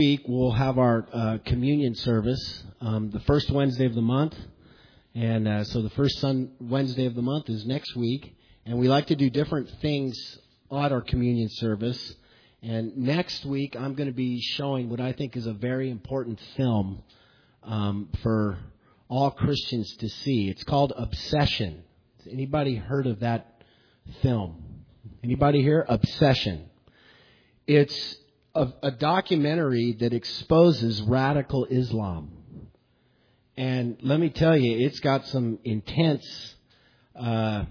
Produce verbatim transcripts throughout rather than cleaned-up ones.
Week we'll have our uh, communion service um, the first Wednesday of the month, and uh, so the first sun Wednesday of the month is next week, and we like to do different things at our communion service. And next week I'm going to be showing what I think is a very important film um, for all Christians to see. It's called Obsession. Has anybody heard of that film? Anybody here? Obsession. It's A, a documentary that exposes radical Islam. And let me tell you, it's got some intense, uh,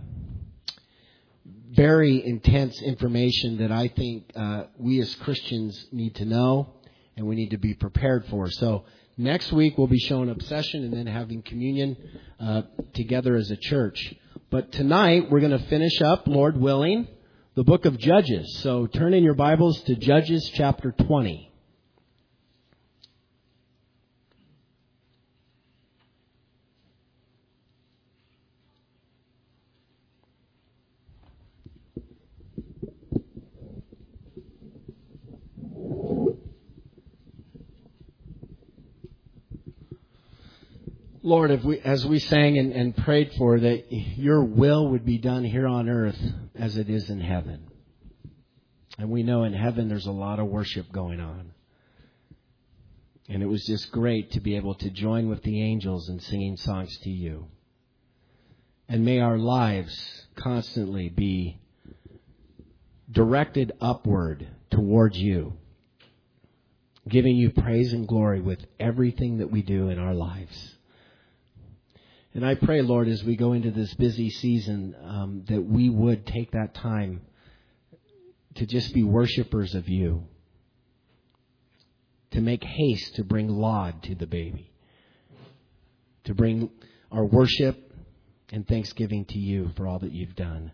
very intense information that I think uh, we as Christians need to know and we need to be prepared for. So next week we'll be showing Obsession and then having communion uh, together as a church. But tonight we're going to finish up, Lord willing, the book of Judges. So turn in your Bibles to Judges chapter twenty. Lord, if we, as we sang and, and prayed for, that your will would be done here on earth as it is in heaven. And we know in heaven there's a lot of worship going on. And it was just great to be able to join with the angels in singing songs to you. And may our lives constantly be directed upward towards you, giving you praise and glory with everything that we do in our lives. And I pray, Lord, as we go into this busy season, um, that we would take that time to just be worshipers of you, to make haste to bring laud to the baby, to bring our worship and thanksgiving to you for all that you've done.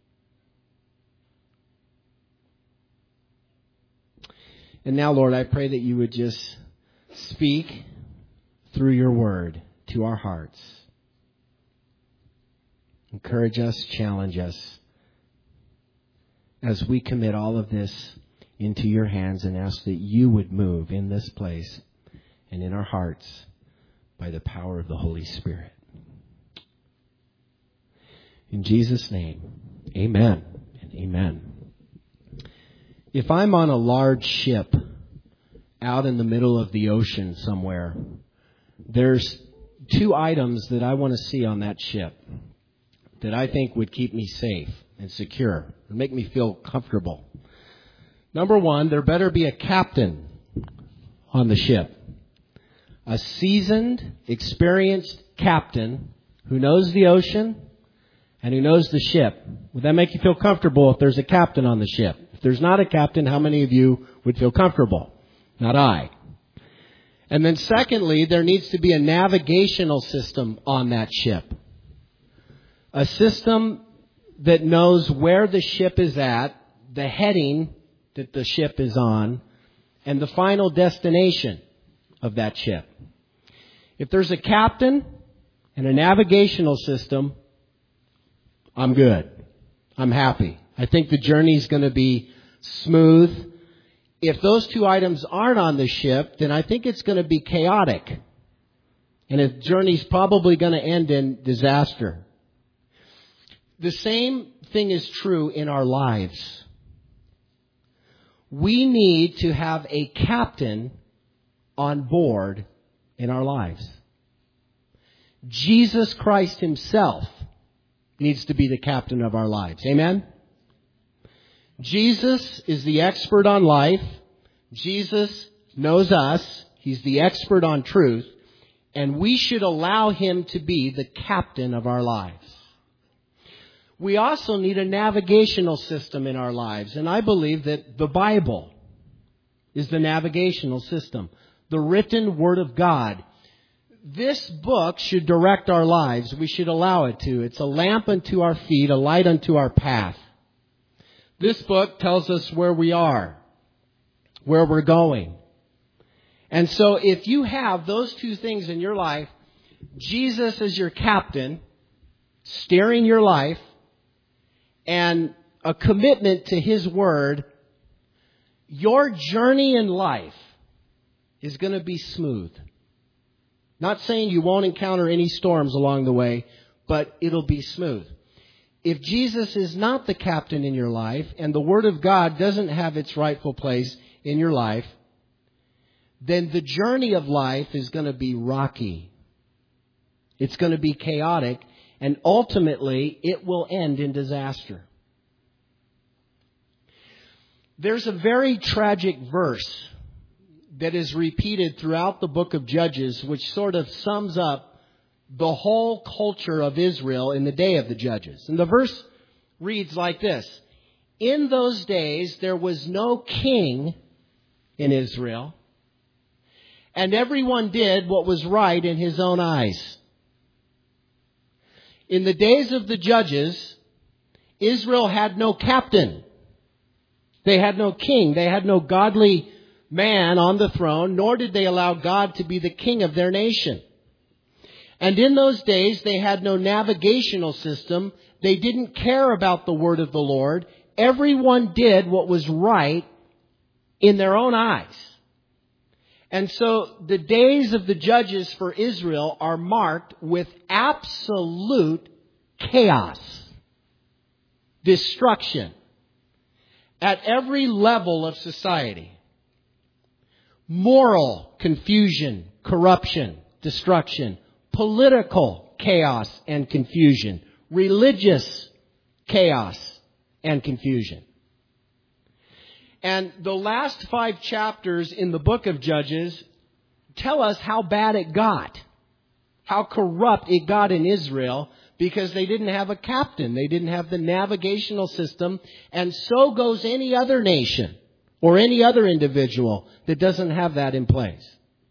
And now, Lord, I pray that you would just speak through your word to our hearts. Encourage us, challenge us as we commit all of this into your hands and ask that you would move in this place and in our hearts by the power of the Holy Spirit. In Jesus' name, amen and amen. If I'm on a large ship out in the middle of the ocean somewhere, there's two items that I want to see on that ship that I think would keep me safe and secure and make me feel comfortable. Number one, there better be a captain on the ship. A seasoned, experienced captain who knows the ocean and who knows the ship. Would that make you feel comfortable if there's a captain on the ship? If there's not a captain, how many of you would feel comfortable? Not I. And then secondly, there needs to be a navigational system on that ship. A system that knows where the ship is at, the heading that the ship is on, and the final destination of that ship. If there's a captain and a navigational system, I'm good. I'm happy. I think the journey's going to be smooth. If those two items aren't on the ship, then I think it's going to be chaotic. And the journey's probably going to end in disaster. The same thing is true in our lives. We need to have a captain on board in our lives. Jesus Christ himself needs to be the captain of our lives. Amen? Jesus is the expert on life. Jesus knows us. He's the expert on truth. And we should allow him to be the captain of our lives. We also need a navigational system in our lives. And I believe that the Bible is the navigational system. The written Word of God. This book should direct our lives. We should allow it to. It's a lamp unto our feet, a light unto our path. This book tells us where we are, where we're going. And so if you have those two things in your life, Jesus as your captain, steering your life, and a commitment to his word, your journey in life is going to be smooth. Not saying you won't encounter any storms along the way, but it'll be smooth. If Jesus is not the captain in your life and the Word of God doesn't have its rightful place in your life, then the journey of life is going to be rocky. It's going to be chaotic, and ultimately it will end in disaster. There's a very tragic verse that is repeated throughout the book of Judges, which sort of sums up the whole culture of Israel in the day of the Judges. And the verse reads like this: In those days there was no king in Israel, and everyone did what was right in his own eyes. In the days of the Judges, Israel had no captain. They had no king. They had no godly man on the throne, nor did they allow God to be the king of their nation. And in those days, they had no navigational system. They didn't care about the word of the Lord. Everyone did what was right in their own eyes. And so the days of the Judges for Israel are marked with absolute chaos, destruction at every level of society. Moral confusion, corruption, destruction. Political chaos and confusion. Religious chaos and confusion. And the last five chapters in the book of Judges tell us how bad it got. How corrupt it got in Israel, because they didn't have a captain. They didn't have the navigational system. And so goes any other nation or any other individual that doesn't have that in place.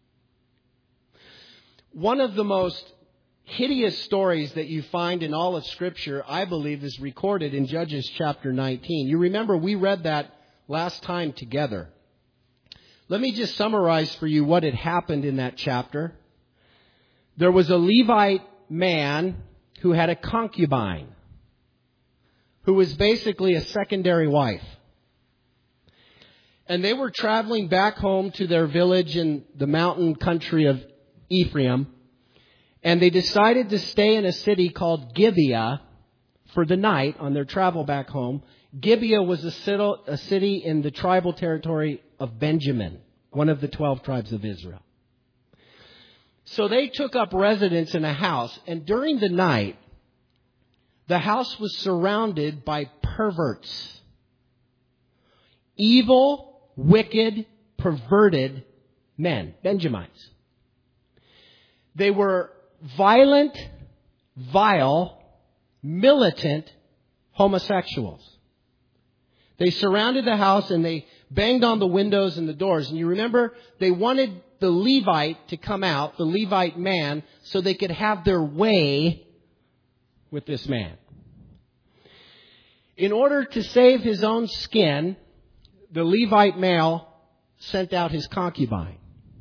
One of the most hideous stories that you find in all of Scripture, I believe, is recorded in Judges chapter nineteen. You remember we read that last time together. Let me just summarize for you what had happened in that chapter. There was a Levite man who had a concubine, who was basically a secondary wife. And they were traveling back home to their village in the mountain country of Ephraim. And they decided to stay in a city called Gibeah for the night on their travel back home. Gibeah was a city in the tribal territory of Benjamin, one of the twelve tribes of Israel. So they took up residence in a house, and during the night, the house was surrounded by perverts. Evil, wicked, perverted men, Benjamites. They were violent, vile, militant homosexuals. They surrounded the house and they banged on the windows and the doors. And you remember, they wanted the Levite to come out, the Levite man, so they could have their way with this man. In order to save his own skin, the Levite male sent out his concubine.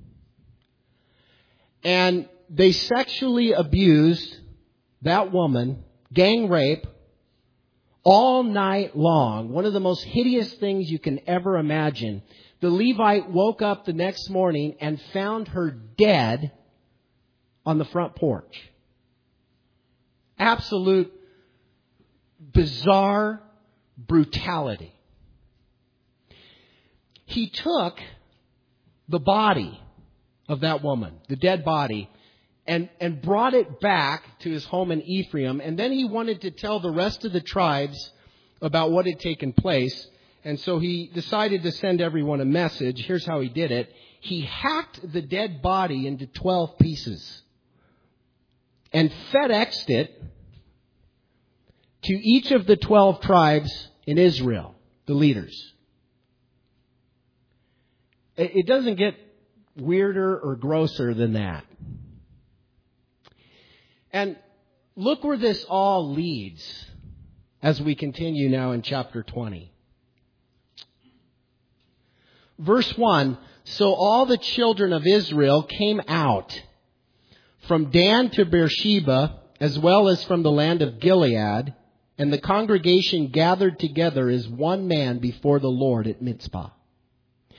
And they sexually abused that woman, gang rape, all night long. One of the most hideous things you can ever imagine. The Levite woke up the next morning and found her dead on the front porch. Absolute bizarre brutality. He took the body of that woman, the dead body, and, and brought it back to his home in Ephraim. And then he wanted to tell the rest of the tribes about what had taken place. And so he decided to send everyone a message. Here's how he did it. He hacked the dead body into twelve pieces and FedExed it to each of the twelve tribes in Israel, the leaders. It doesn't get weirder or grosser than that. And look where this all leads as we continue now in chapter twenty. Verse one, so all the children of Israel came out from Dan to Beersheba, as well as from the land of Gilead, and the congregation gathered together as one man before the Lord at Mizpah.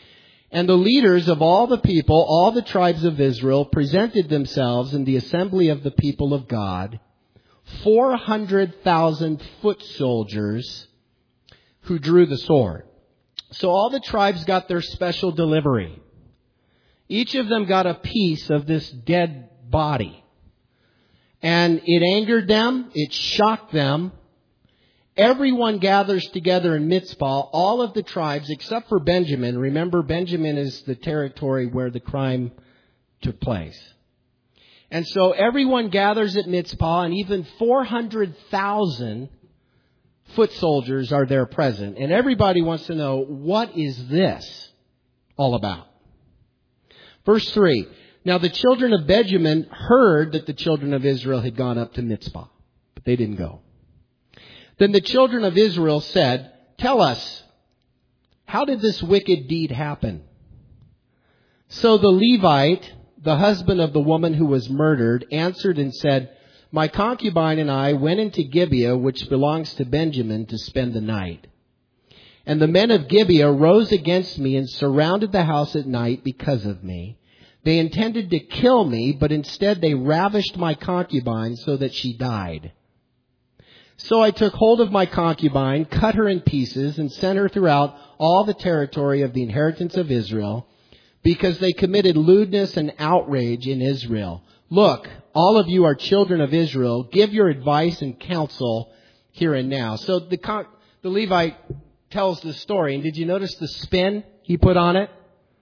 And the leaders of all the people, all the tribes of Israel, presented themselves in the assembly of the people of God, four hundred thousand foot soldiers who drew the sword. So all the tribes got their special delivery. Each of them got a piece of this dead body. And it angered them, it shocked them. Everyone gathers together in Mizpah, all of the tribes except for Benjamin. Remember, Benjamin is the territory where the crime took place. And so everyone gathers at Mizpah, and even four hundred thousand foot soldiers are there present. And everybody wants to know, what is this all about? Verse three. Now the children of Benjamin heard that the children of Israel had gone up to Mizpah, but they didn't go. Then the children of Israel said, tell us, how did this wicked deed happen? So the Levite, the husband of the woman who was murdered, answered and said, my concubine and I went into Gibeah, which belongs to Benjamin, to spend the night. And the men of Gibeah rose against me and surrounded the house at night because of me. They intended to kill me, but instead they ravished my concubine so that she died. So I took hold of my concubine, cut her in pieces, and sent her throughout all the territory of the inheritance of Israel, because they committed lewdness and outrage in Israel. Look, all of you are children of Israel. Give your advice and counsel here and now. So the, con- the Levite tells the story. And did you notice the spin he put on it?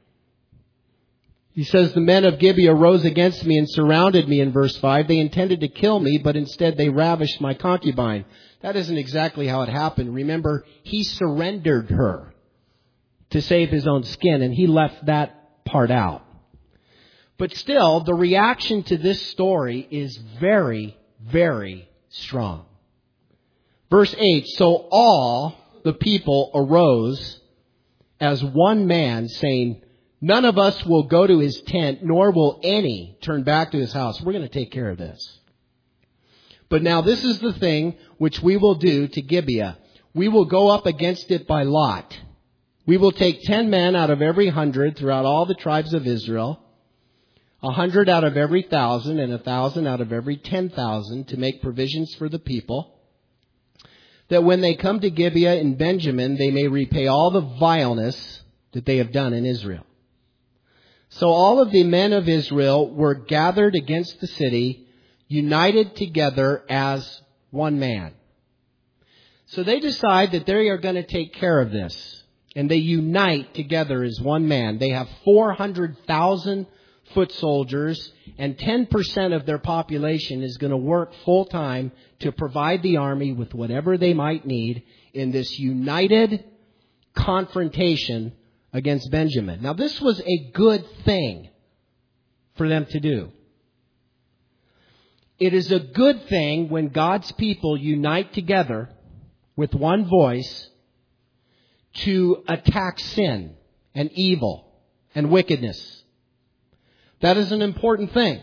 He says, the men of Gibeah rose against me and surrounded me in verse five. They intended to kill me, but instead they ravished my concubine. That isn't exactly how it happened. Remember, he surrendered her to save his own skin, and he left that part out. But still, the reaction to this story is very, very strong. Verse eight, so all the people arose as one man, saying, none of us will go to his tent, nor will any turn back to his house. We're going to take care of this. But now this is the thing which we will do to Gibeah. We will go up against it by lot. We will take ten men out of every hundred throughout all the tribes of Israel, a hundred out of every thousand, and a thousand out of every ten thousand, to make provisions for the people, that when they come to Gibeah in Benjamin, they may repay all the vileness that they have done in Israel. So all of the men of Israel were gathered against the city, united together as one man. So they decide that they are going to take care of this. And they unite together as one man. They have four hundred thousand foot soldiers, and ten percent of their population is going to work full time to provide the army with whatever they might need in this united confrontation against Benjamin. Now, this was a good thing for them to do. It is a good thing when God's people unite together with one voice to attack sin and evil and wickedness. That is an important thing.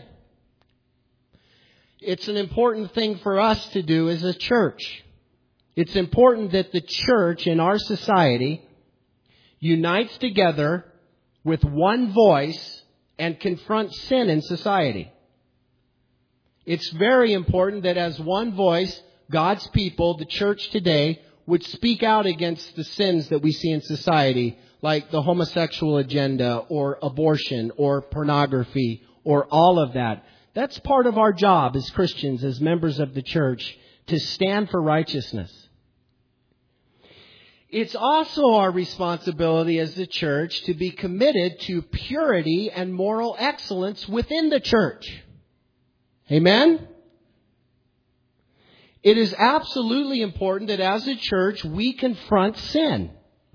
It's an important thing for us to do as a church. It's important that the church in our society unites together with one voice and confronts sin in society. It's very important that as one voice, God's people, the church today, would speak out against the sins that we see in society, like the homosexual agenda or abortion or pornography or all of that. That's part of our job as Christians, as members of the church, to stand for righteousness. It's also our responsibility as the church to be committed to purity and moral excellence within the church. Amen? It is absolutely important that as a church we confront sin.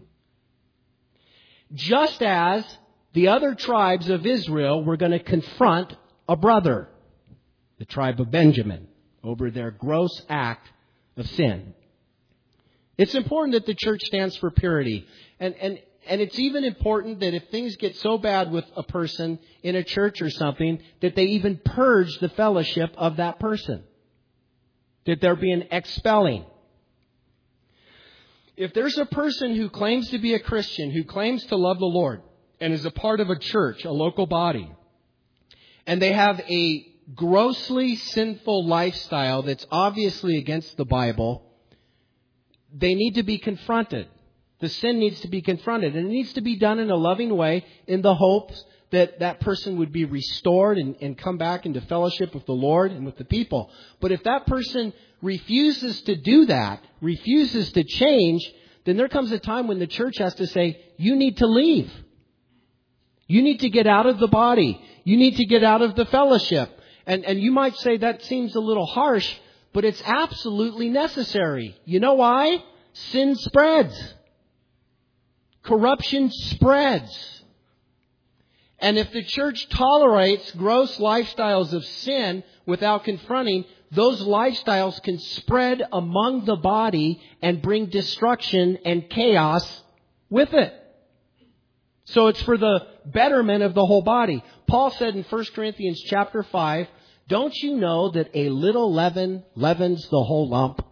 Just as the other tribes of Israel were going to confront a brother, the tribe of Benjamin, over their gross act of sin. It's important that the church stands for purity. And, and, and it's even important that if things get so bad with a person in a church or something, that they even purge the fellowship of that person. That there be an expelling. If there's a person who claims to be a Christian, who claims to love the Lord, and is a part of a church, a local body, and they have a grossly sinful lifestyle that's obviously against the Bible, they need to be confronted. The sin needs to be confronted, and it needs to be done in a loving way in the hopes that that person would be restored and, and come back into fellowship with the Lord and with the people. But if that person refuses to do that, refuses to change, then there comes a time when the church has to say, you need to leave. You need to get out of the body. You need to get out of the fellowship. And, and you might say that seems a little harsh, but it's absolutely necessary. You know why? Sin spreads. Corruption spreads. And if the church tolerates gross lifestyles of sin without confronting, those lifestyles can spread among the body and bring destruction and chaos with it. So it's for the betterment of the whole body. Paul said in First Corinthians chapter five, don't you know that a little leaven leavens the whole lump?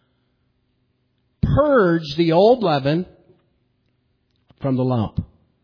Purge the old leaven from the lump.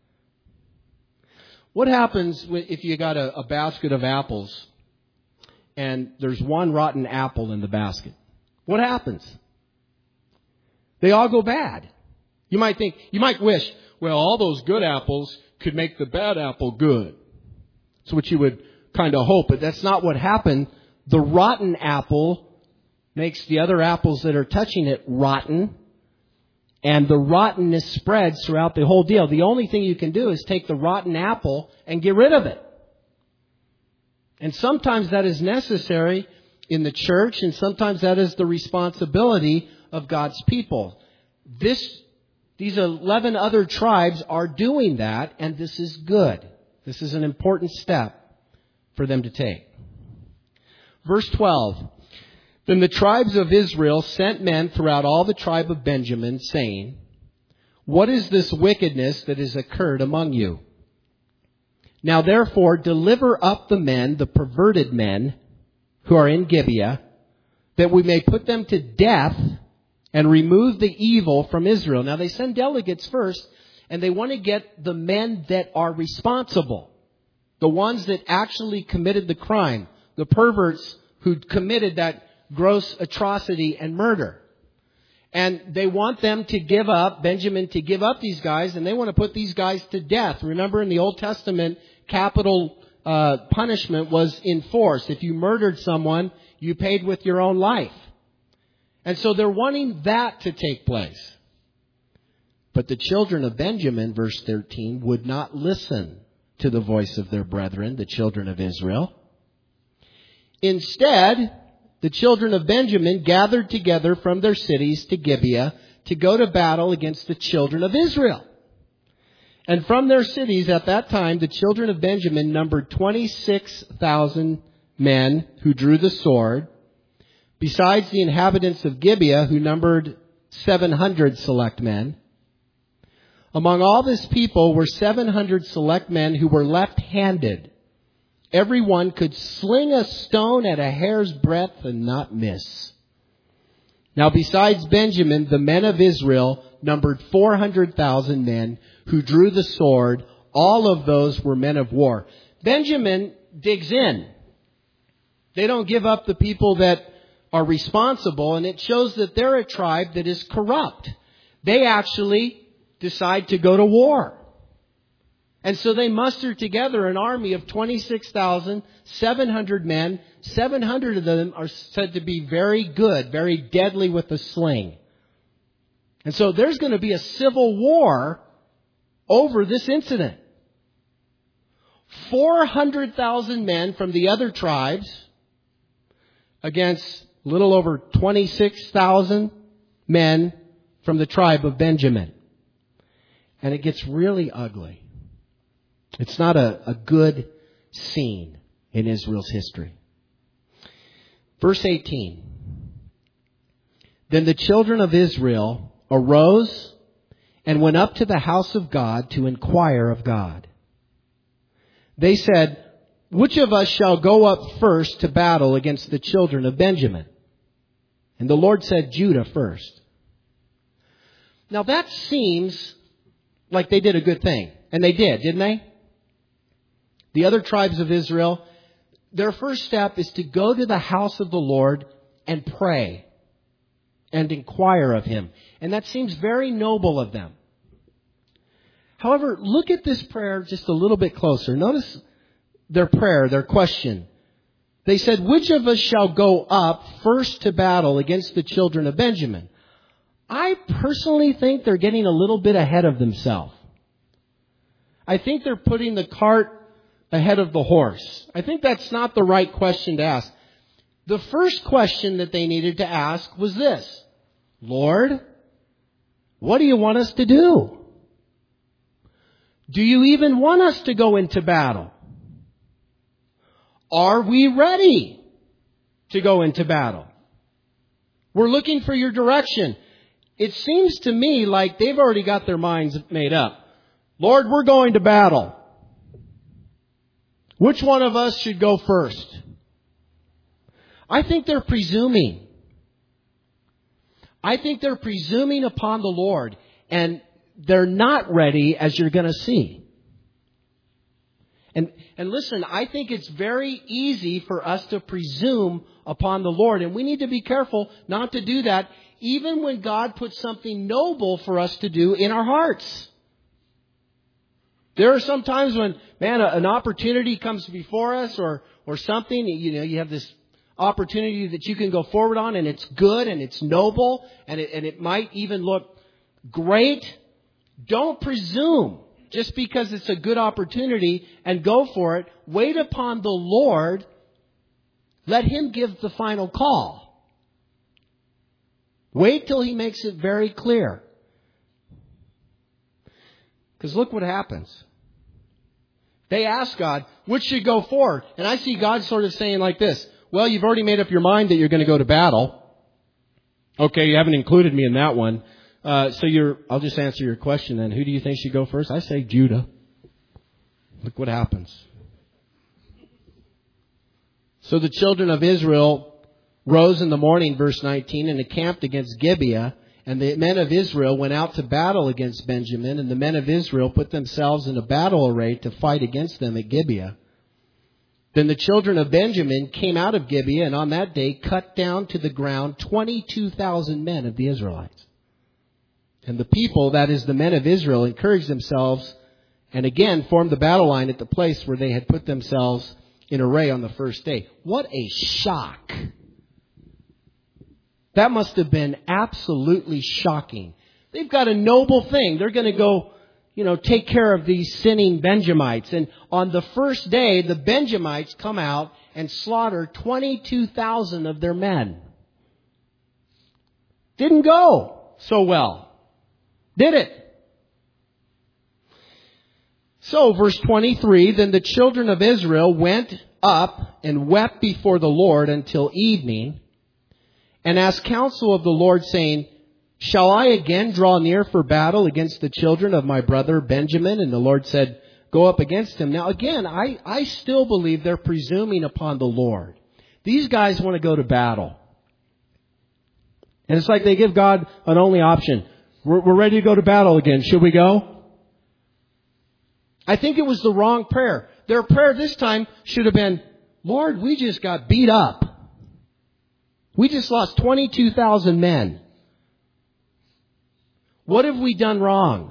What happens if you got a, a basket of apples and there's one rotten apple in the basket? What happens? They all go bad. You might think, you might wish, well, all those good apples could make the bad apple good. That's what you would kind of hope, but that's not what happened. The rotten apple makes the other apples that are touching it rotten, and the rottenness spreads throughout the whole deal. The only thing you can do is take the rotten apple and get rid of it. And sometimes that is necessary in the church, and sometimes that is the responsibility of God's people. This, these eleven other tribes are doing that, and this is good. This is an important step for them to take. Verse twelve. Then the tribes of Israel sent men throughout all the tribe of Benjamin, saying, what is this wickedness that has occurred among you? Now therefore deliver up the men, the perverted men, who are in Gibeah, that we may put them to death and remove the evil from Israel. Now they send delegates first, and they want to get the men that are responsible, the ones that actually committed the crime, the perverts who committed that gross atrocity and murder. And they want them to give up, Benjamin to give up these guys, and they want to put these guys to death. Remember, in the Old Testament, capital uh, punishment was enforced. If you murdered someone, you paid with your own life. And so they're wanting that to take place. But the children of Benjamin, verse thirteen, would not listen to the voice of their brethren, the children of Israel. Instead, the children of Benjamin gathered together from their cities to Gibeah to go to battle against the children of Israel. And from their cities at that time, the children of Benjamin numbered twenty-six thousand men who drew the sword, besides the inhabitants of Gibeah, who numbered seven hundred select men. Among all this people were seven hundred select men who were left-handed. Everyone could sling a stone at a hair's breadth and not miss. Now besides Benjamin, the men of Israel numbered four hundred thousand men who drew the sword. All of those were men of war. Benjamin digs in. They don't give up the people that are responsible, and it shows that they're a tribe that is corrupt. They actually decide to go to war. And so they muster together an army of twenty-six thousand seven hundred men. seven hundred of them are said to be very good, very deadly with the sling. And so there's going to be a civil war over this incident. four hundred thousand men from the other tribes against a little over twenty-six thousand men from the tribe of Benjamin. And it gets really ugly. It's not a, a good scene in Israel's history. Verse eighteen. Then the children of Israel arose and went up to the house of God to inquire of God. They said, which of us shall go up first to battle against the children of Benjamin? And the Lord said, Judah first. Now that seems like they did a good thing. and they did, didn't they? The other tribes of Israel, their first step is to go to the house of the Lord and pray and inquire of Him. And that seems very noble of them. However, look at this prayer just a little bit closer. Notice their prayer, their question. They said, which of us shall go up first to battle against the children of Benjamin? I personally think they're getting a little bit ahead of themselves. I think they're putting the cart ahead of the horse. I think that's not the right question to ask. The first question that they needed to ask was this: Lord, what do you want us to do? Do you even want us to go into battle? Are we ready to go into battle? We're looking for your direction. It seems to me like they've already got their minds made up. Lord, we're going to battle. Which one of us should go first? I think they're presuming. I think they're presuming upon the Lord, and they're not ready, as you're going to see. And, and listen, I think it's very easy for us to presume upon the Lord, and we need to be careful not to do that, even when God puts something noble for us to do in our hearts. There are some times when, man, an opportunity comes before us or, or something, you know, you have this opportunity that you can go forward on, and it's good and it's noble and it, and it might even look great. Don't presume just because it's a good opportunity and go for it. Wait upon the Lord. Let Him give the final call. Wait till He makes it very clear. Because look what happens. They ask God, which should go forward? And I see God sort of saying like this: well, you've already made up your mind that you're going to go to battle. Okay, you haven't included me in that one. Uh, so you're, I'll just answer your question then. Who do you think should go first? I say Judah. Look what happens. So the children of Israel rose in the morning, verse nineteen, and encamped against Gibeah. And the men of Israel went out to battle against Benjamin, and the men of Israel put themselves in a battle array to fight against them at Gibeah. Then the children of Benjamin came out of Gibeah, and on that day cut down to the ground twenty-two thousand men of the Israelites. And the people, that is the men of Israel, encouraged themselves and again formed the battle line at the place where they had put themselves in array on the first day. What a shock. That must have been absolutely shocking. They've got a noble thing. They're going to go, you know, take care of these sinning Benjamites. And on the first day, the Benjamites come out and slaughter twenty-two thousand of their men. Didn't go so well, did it? So, verse twenty-three, then the children of Israel went up and wept before the Lord until evening, and asked counsel of the Lord, saying, shall I again draw near for battle against the children of my brother Benjamin? And the Lord said, go up against him. Now again, I, I still believe they're presuming upon the Lord. These guys want to go to battle. And it's like they give God an only option. We're, we're ready to go to battle again. Should we go? I think it was the wrong prayer. Their prayer this time should have been, Lord, we just got beat up. We just lost twenty-two thousand men. What have we done wrong?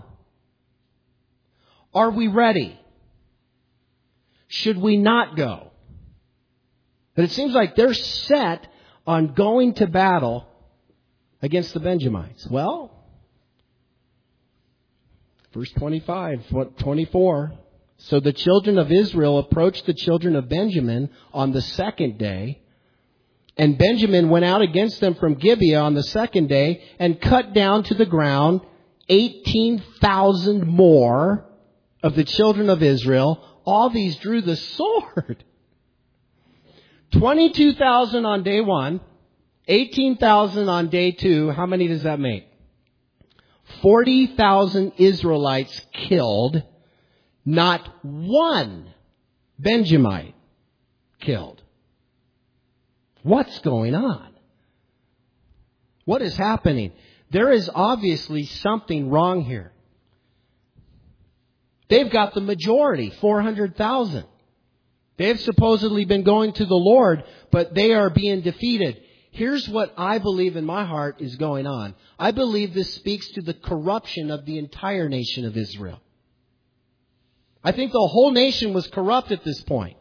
Are we ready? Should we not go? But it seems like they're set on going to battle against the Benjamites. Well, verse twenty-five, what, twenty-four. So the children of Israel approached the children of Benjamin on the second day. And Benjamin went out against them from Gibeah on the second day and cut down to the ground eighteen thousand more of the children of Israel. All these drew the sword. twenty-two thousand on day one, eighteen thousand on day two. How many does that make? forty thousand Israelites killed. Not one Benjamite killed. What's going on? What is happening? There is obviously something wrong here. They've got the majority, four hundred thousand. They've supposedly been going to the Lord, but they are being defeated. Here's what I believe in my heart is going on. I believe this speaks to the corruption of the entire nation of Israel. I think the whole nation was corrupt at this point.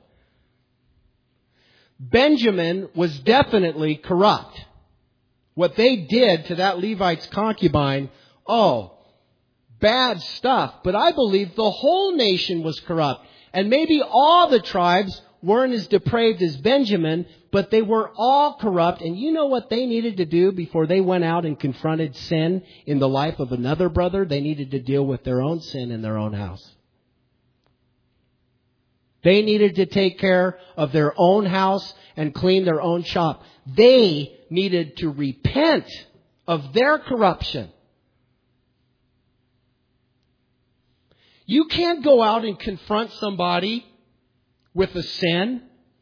Benjamin was definitely corrupt. What they did to that Levite's concubine, oh, bad stuff. But I believe the whole nation was corrupt. And maybe all the tribes weren't as depraved as Benjamin, but they were all corrupt. And you know what they needed to do before they went out and confronted sin in the life of another brother? They needed to deal with their own sin in their own house. They needed to take care of their own house and clean their own shop. They needed to repent of their corruption. You can't go out and confront somebody with a sin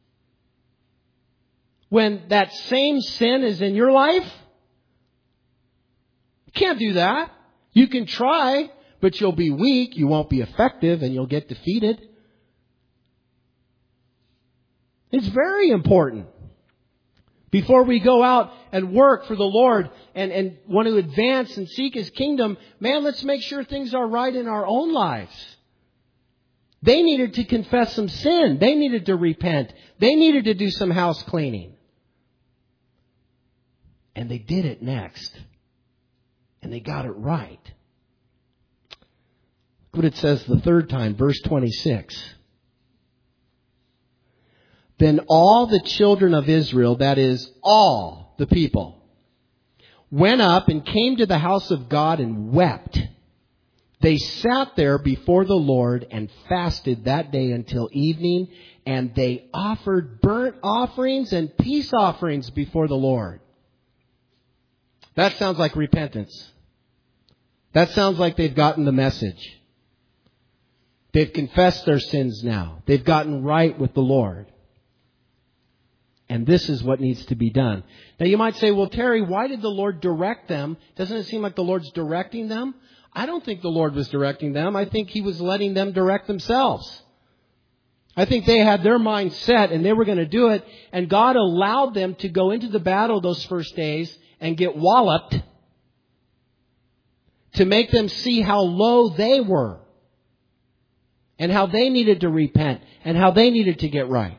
when that same sin is in your life. You can't do that. You can try, but you'll be weak, you won't be effective, and you'll get defeated. It's very important. Before we go out and work for the Lord and, and want to advance and seek His kingdom, man, let's make sure things are right in our own lives. They needed to confess some sin. They needed to repent. They needed to do some house cleaning. And they did it next. And they got it right. Look what it says the third time, verse twenty-six. Then all the children of Israel, that is, all the people, went up and came to the house of God and wept. They sat there before the Lord and fasted that day until evening, and they offered burnt offerings and peace offerings before the Lord. That sounds like repentance. That sounds like they've gotten the message. They've confessed their sins now. They've gotten right with the Lord. And this is what needs to be done. Now you might say, well, Terry, why did the Lord direct them? Doesn't it seem like the Lord's directing them? I don't think the Lord was directing them. I think He was letting them direct themselves. I think they had their mind set and they were going to do it. And God allowed them to go into the battle those first days and get walloped to make them see how low they were and how they needed to repent and how they needed to get right.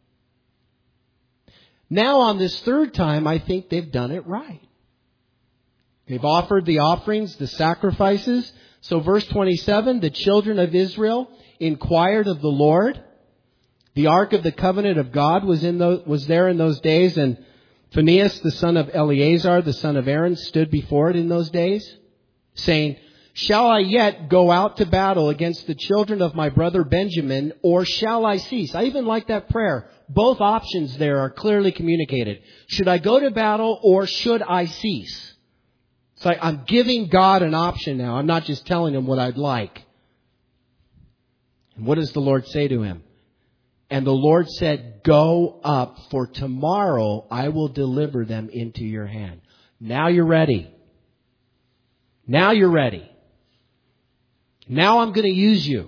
Now on this third time, I think they've done it right. They've offered the offerings, the sacrifices. So verse twenty-seven, the children of Israel inquired of the Lord. The ark of the covenant of God was in those, was there in those days, and Phinehas, the son of Eleazar, the son of Aaron, stood before it in those days, saying, shall I yet go out to battle against the children of my brother Benjamin, or shall I cease? I even like that prayer. Both options there are clearly communicated. Should I go to battle or should I cease? It's like I'm giving God an option now. I'm not just telling Him what I'd like. And what does the Lord say to him? And the Lord said, go up, for tomorrow I will deliver them into your hand. Now you're ready. Now you're ready. Now I'm going to use you.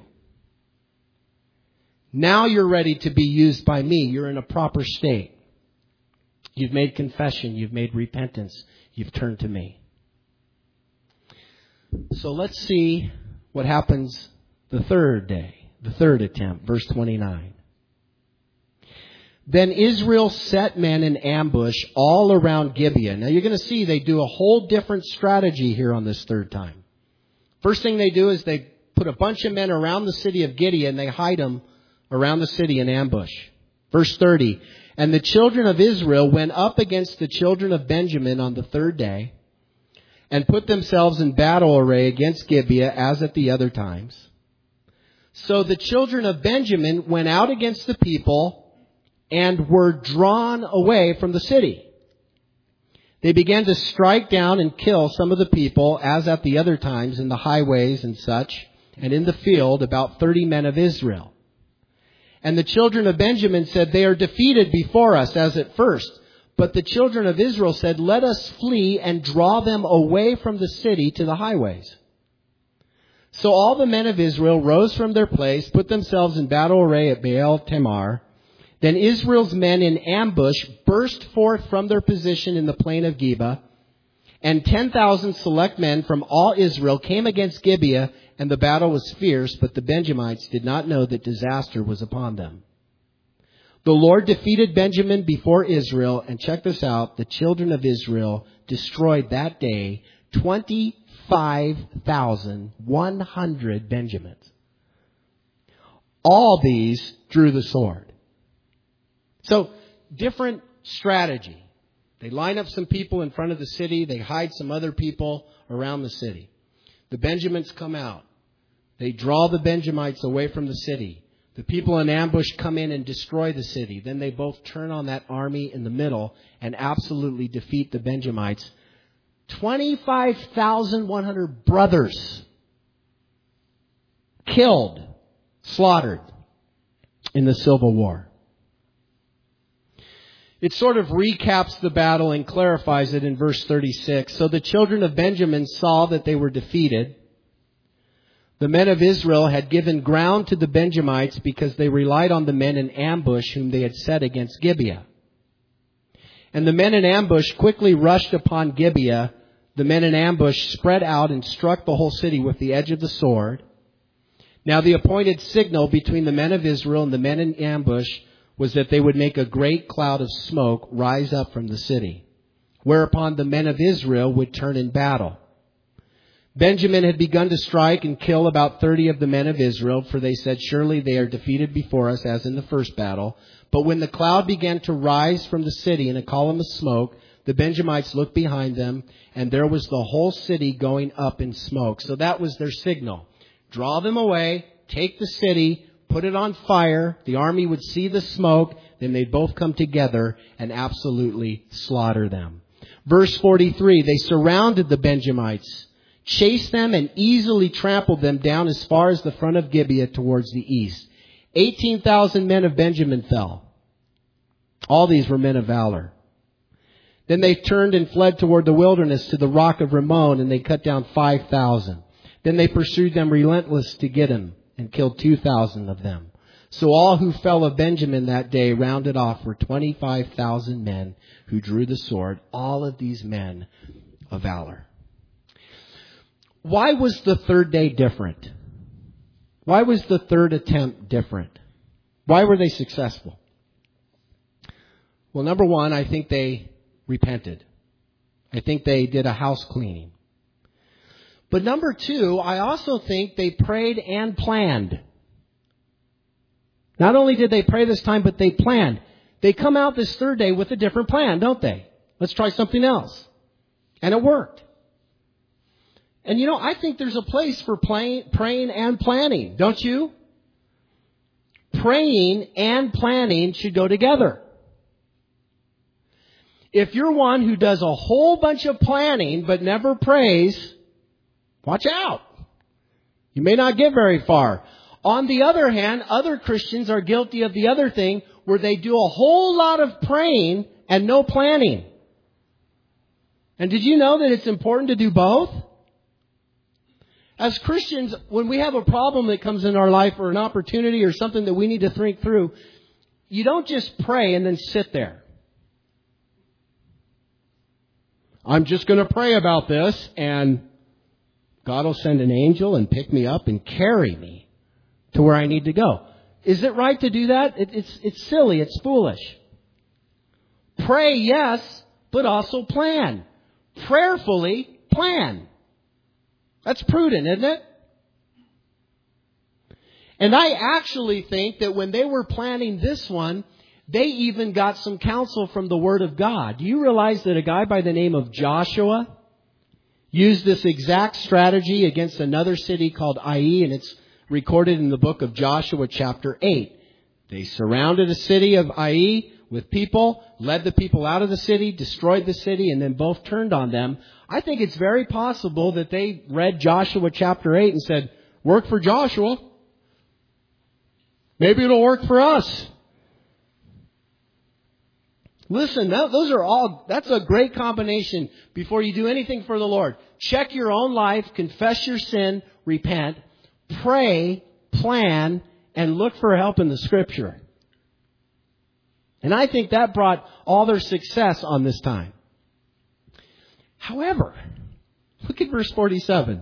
Now you're ready to be used by me. You're in a proper state. You've made confession. You've made repentance. You've turned to me. So let's see what happens the third day, the third attempt, verse twenty-nine. Then Israel set men in ambush all around Gibeah. Now you're going to see they do a whole different strategy here on this third time. First thing they do is they put a bunch of men around the city of Gibeah and they hide them around the city in ambush. Verse thirty. And the children of Israel went up against the children of Benjamin on the third day and put themselves in battle array against Gibeah as at the other times. So the children of Benjamin went out against the people and were drawn away from the city. They began to strike down and kill some of the people, as at the other times, in the highways and such, and in the field, about thirty men of Israel. And the children of Benjamin said, they are defeated before us, as at first. But the children of Israel said, let us flee and draw them away from the city to the highways. So all the men of Israel rose from their place, put themselves in battle array at Baal Tamar. Then Israel's men in ambush burst forth from their position in the plain of Geba, and ten thousand select men from all Israel came against Gibeah, and the battle was fierce, but the Benjamites did not know that disaster was upon them. The Lord defeated Benjamin before Israel, and check this out, the children of Israel destroyed that day twenty-five thousand one hundred Benjamins. All these drew the sword. So, different strategy. They line up some people in front of the city. They hide some other people around the city. The Benjamins come out. They draw the Benjamites away from the city. The people in ambush come in and destroy the city. Then they both turn on that army in the middle and absolutely defeat the Benjamites. twenty-five thousand one hundred brothers killed, slaughtered in the Civil War. It sort of recaps the battle and clarifies it in verse thirty-six. So the children of Benjamin saw that they were defeated. The men of Israel had given ground to the Benjamites because they relied on the men in ambush whom they had set against Gibeah. And the men in ambush quickly rushed upon Gibeah. The men in ambush spread out and struck the whole city with the edge of the sword. Now the appointed signal between the men of Israel and the men in ambush was that they would make a great cloud of smoke rise up from the city, whereupon the men of Israel would turn in battle. Benjamin had begun to strike and kill about thirty of the men of Israel, for they said, surely they are defeated before us as in the first battle. But when the cloud began to rise from the city in a column of smoke, the Benjamites looked behind them, and there was the whole city going up in smoke. So that was their signal. Draw them away, take the city, put it on fire. The army would see the smoke. Then they'd both come together and absolutely slaughter them. Verse forty-three, they surrounded the Benjamites, chased them, and easily trampled them down as far as the front of Gibeah towards the east. eighteen thousand men of Benjamin fell. All these were men of valor. Then they turned and fled toward the wilderness to the rock of Rimmon, and they cut down five thousand. Then they pursued them relentless to Gittim, and killed two thousand of them. So all who fell of Benjamin that day rounded off were twenty-five thousand men who drew the sword, all of these men of valor. Why was the third day different? Why was the third attempt different? Why were they successful? Well, number one, I think they repented. I think they did a house cleaning. But number two, I also think they prayed and planned. Not only did they pray this time, but they planned. They come out this third day with a different plan, don't they? Let's try something else. And it worked. And you know, I think there's a place for play, praying and planning, don't you? Praying and planning should go together. If you're one who does a whole bunch of planning but never prays, watch out. You may not get very far. On the other hand, other Christians are guilty of the other thing where they do a whole lot of praying and no planning. And did you know that it's important to do both? As Christians, when we have a problem that comes in our life or an opportunity or something that we need to think through, you don't just pray and then sit there. I'm just going to pray about this and God will send an angel and pick me up and carry me to where I need to go. Is it right to do that? It, it's, it's silly. It's foolish. Pray, yes, but also plan. Prayerfully plan. That's prudent, isn't it? And I actually think that when they were planning this one, they even got some counsel from the Word of God. Do you realize that a guy by the name of Joshua used this exact strategy against another city called Ai, and it's recorded in the book of Joshua chapter eight. They surrounded a city of Ai with people, led the people out of the city, destroyed the city, and then both turned on them. I think it's very possible that they read Joshua chapter eight and said, work for Joshua. Maybe it'll work for us. Listen, that, those are all, that's a great combination before you do anything for the Lord. Check your own life, confess your sin, repent, pray, plan, and look for help in the Scripture. And I think that brought all their success on this time. However, look at verse forty-seven.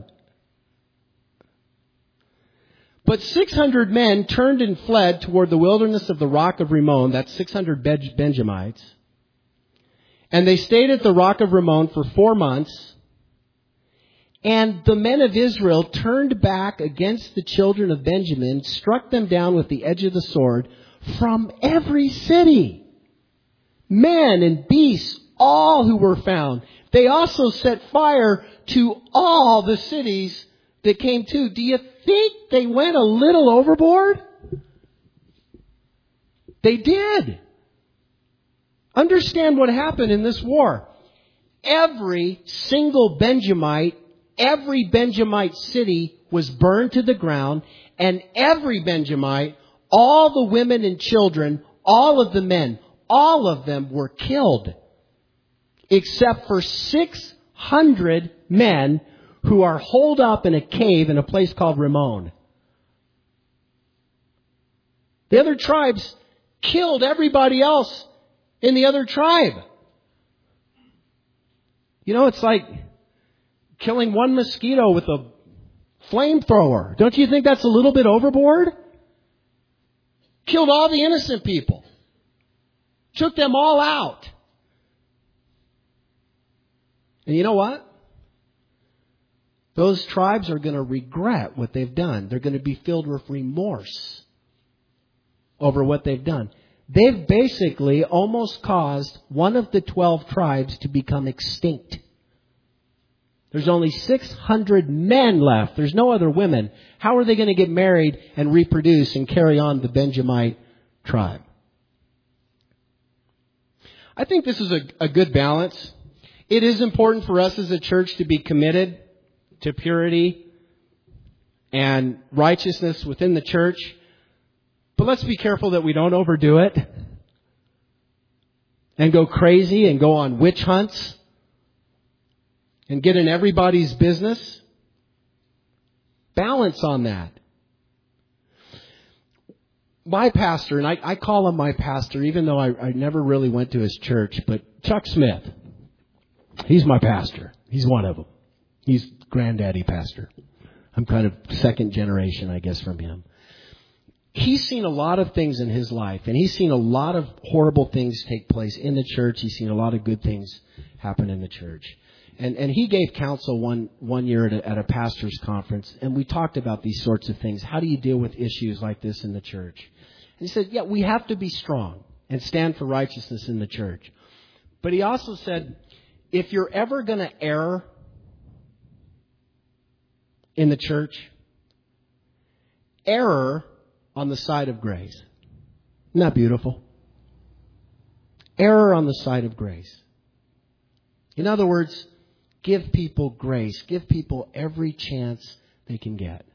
But six hundred men turned and fled toward the wilderness of the rock of Rimmon. That's six hundred Benjamites. And they stayed at the rock of Rimmon for four months. And the men of Israel turned back against the children of Benjamin, struck them down with the edge of the sword from every city. Men and beasts, all who were found. They also set fire to all the cities that came to. Do you think they went a little overboard? They did. Understand what happened in this war. Every single Benjamite, every Benjamite city was burned to the ground, and every Benjamite, all the women and children, all of the men, all of them were killed. Except for six hundred men who are holed up in a cave in a place called Rimmon. The other tribes killed everybody else in the other tribe. You know, it's like killing one mosquito with a flamethrower. Don't you think that's a little bit overboard? Killed all the innocent people. Took them all out. And you know what? Those tribes are going to regret what they've done. They're going to be filled with remorse over what they've done. They've basically almost caused one of the twelve tribes to become extinct. There's only six hundred men left. There's no other women. How are they going to get married and reproduce and carry on the Benjamite tribe? I think this is a, a good balance. It is important for us as a church to be committed to purity and righteousness within the church. But let's be careful that we don't overdo it and go crazy and go on witch hunts and get in everybody's business. Balance on that. My pastor, and I, I call him my pastor, even though I, I never really went to his church, but Chuck Smith, he's my pastor. He's one of them. He's granddaddy pastor. I'm kind of second generation, I guess, from him. He's seen a lot of things in his life, and he's seen a lot of horrible things take place in the church. He's seen a lot of good things happen in the church. And and he gave counsel one one year at a, at a pastor's conference, and we talked about these sorts of things. How do you deal with issues like this in the church? And he said, yeah, we have to be strong and stand for righteousness in the church. But he also said, if you're ever going to err in the church, error on the side of grace. Isn't that beautiful? Error on the side of grace. In other words, give people grace. Give people every chance they can get.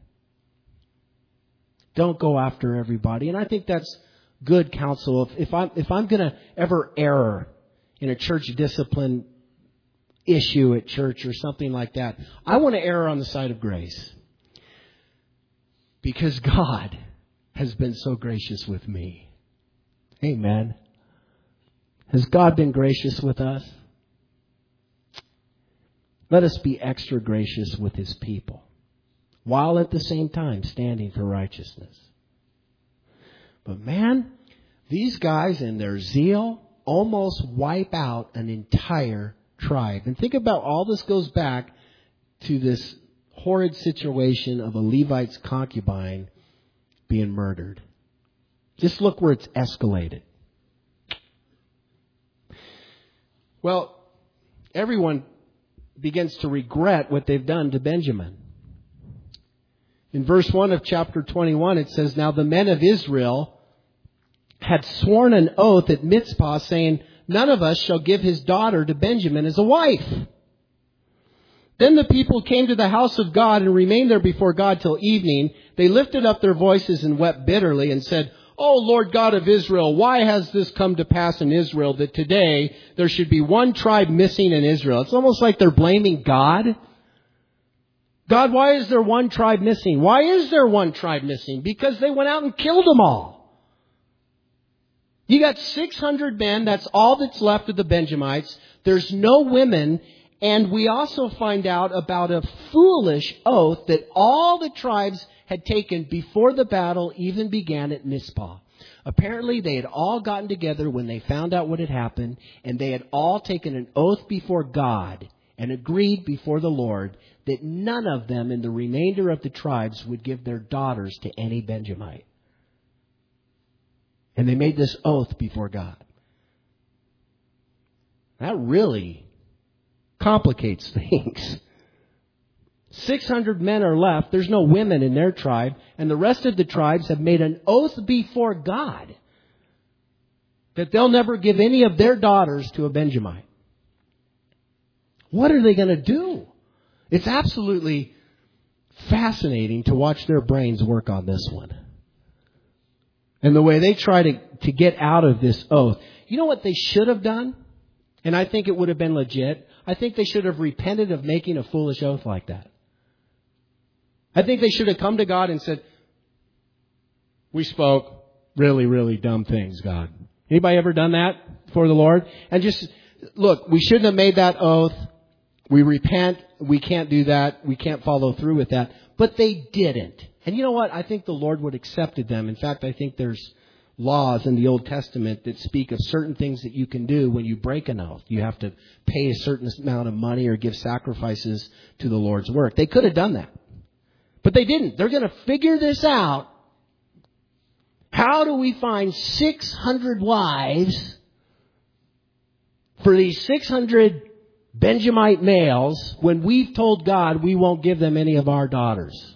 Don't go after everybody. And I think that's good counsel. If, if I'm, if I'm going to ever err in a church discipline issue at church or something like that, I want to err on the side of grace. Because God has been so gracious with me. Amen. Has God been gracious with us? Let us be extra gracious with His people, while at the same time standing for righteousness. But man, these guys in their zeal almost wipe out an entire tribe. And think about all this goes back to this horrid situation of a Levite's concubine being murdered. Just look where it's escalated. Well, everyone begins to regret what they've done to Benjamin. In verse one of chapter twenty-one, it says, now the men of Israel had sworn an oath at Mizpah, saying, none of us shall give his daughter to Benjamin as a wife. Then the people came to the house of God and remained there before God till evening. They lifted up their voices and wept bitterly and said, O Lord God of Israel, why has this come to pass in Israel that today there should be one tribe missing in Israel? It's almost like they're blaming God. God, why is there one tribe missing? Why is there one tribe missing? Because they went out and killed them all. You got six hundred men. That's all that's left of the Benjamites. There's no women. And we also find out about a foolish oath that all the tribes had taken before the battle even began at Mizpah. Apparently, they had all gotten together when they found out what had happened, and they had all taken an oath before God and agreed before the Lord that none of them in the remainder of the tribes would give their daughters to any Benjamite. And they made this oath before God. That really complicates things. six hundred men are left. There's no women in their tribe. And the rest of the tribes have made an oath before God that they'll never give any of their daughters to a Benjamite. What are they going to do? It's absolutely fascinating to watch their brains work on this one. And the way they try to, to get out of this oath. You know what they should have done? And I think it would have been legit. I think they should have repented of making a foolish oath like that. I think they should have come to God and said, we spoke really, really dumb things, God. Anybody ever done that before the Lord? And just, look, we shouldn't have made that oath. We repent. We can't do that. We can't follow through with that. But they didn't. And you know what? I think the Lord would have accepted them. In fact, I think there's laws in the Old Testament that speak of certain things that you can do when you break an oath. You have to pay a certain amount of money or give sacrifices to the Lord's work. They could have done that. But they didn't. They're going to figure this out. How do we find six hundred wives for these six hundred Benjamite males when we've told God we won't give them any of our daughters?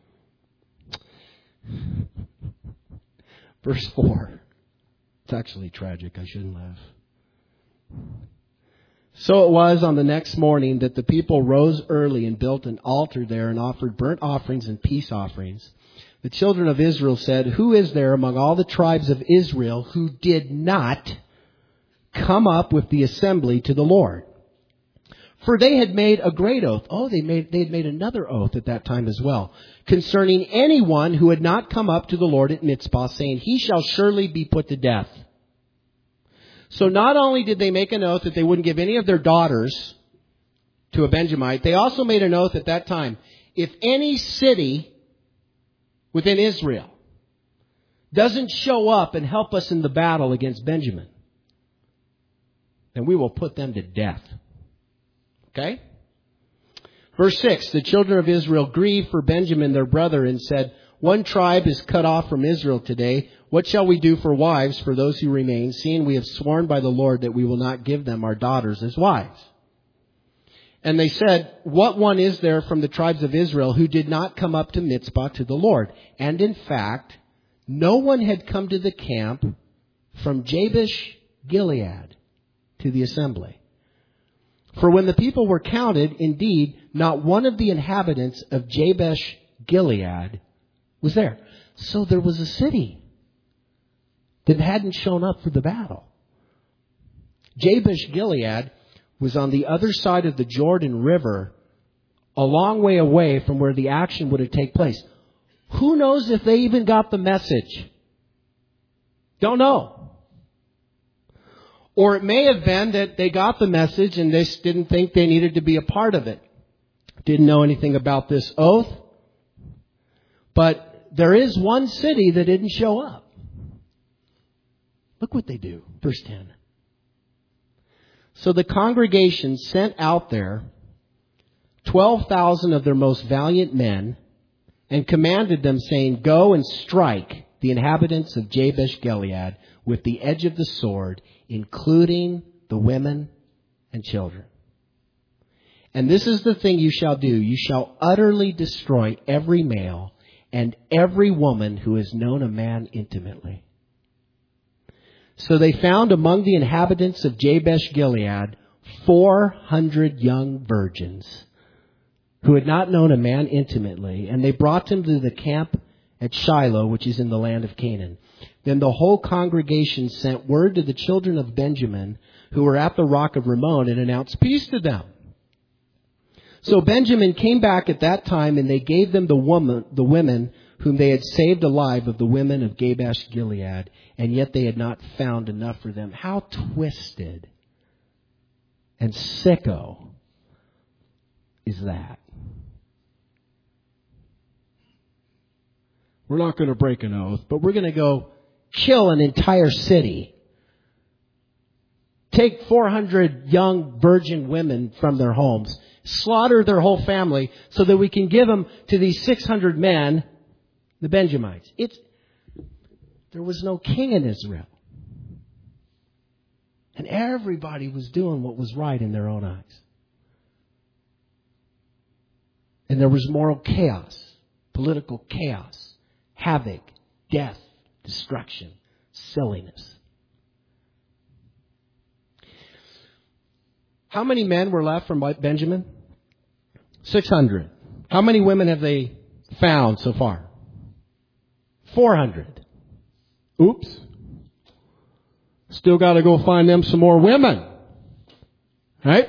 Verse four. It's actually tragic. I shouldn't laugh. So it was on the next morning that the people rose early and built an altar there and offered burnt offerings and peace offerings. The children of Israel said, who is there among all the tribes of Israel who did not come up with the assembly to the Lord? For they had made a great oath. Oh, they made, they had made another oath at that time as well. Concerning anyone who had not come up to the Lord at Mizpah, saying, he shall surely be put to death. So not only did they make an oath that they wouldn't give any of their daughters to a Benjamite, they also made an oath at that time. If any city within Israel doesn't show up and help us in the battle against Benjamin, then we will put them to death. Okay? Verse six, the children of Israel grieved for Benjamin their brother and said, one tribe is cut off from Israel today. What shall we do for wives for those who remain, seeing we have sworn by the Lord that we will not give them our daughters as wives? And they said, what one is there from the tribes of Israel who did not come up to Mizpah to the Lord? And in fact, no one had come to the camp from Jabesh Gilead to the assembly. For when the people were counted, indeed, not one of the inhabitants of Jabesh Gilead was there. So there was a city that hadn't shown up for the battle. Jabesh Gilead was on the other side of the Jordan River, a long way away from where the action would have taken place. Who knows if they even got the message? Don't know. Or it may have been that they got the message and they didn't think they needed to be a part of it. Didn't know anything about this oath. But there is one city that didn't show up. Look what they do. Verse ten. So the congregation sent out there twelve thousand of their most valiant men and commanded them, saying, go and strike the inhabitants of Jabesh Gilead with the edge of the sword, including the women and children. And this is the thing you shall do. You shall utterly destroy every male and every woman who has known a man intimately. So they found among the inhabitants of Jabesh Gilead four hundred young virgins who had not known a man intimately, and they brought them to the camp at Shiloh, which is in the land of Canaan. Then the whole congregation sent word to the children of Benjamin who were at the rock of Rimmon and announced peace to them. So Benjamin came back at that time, and they gave them the woman, the women whom they had saved alive of the women of Jabesh Gilead, and yet they had not found enough for them. How twisted and sicko is that? We're not going to break an oath, but we're going to go kill an entire city. Take four hundred young virgin women from their homes, slaughter their whole family so that we can give them to these six hundred men, the Benjamites. It's, there was no king in Israel. And everybody was doing what was right in their own eyes. And there was moral chaos, political chaos, havoc, death, destruction, silliness. How many men were left from Benjamin? six hundred. How many women have they found so far? four hundred. Oops. Still got to go find them some more women. Right?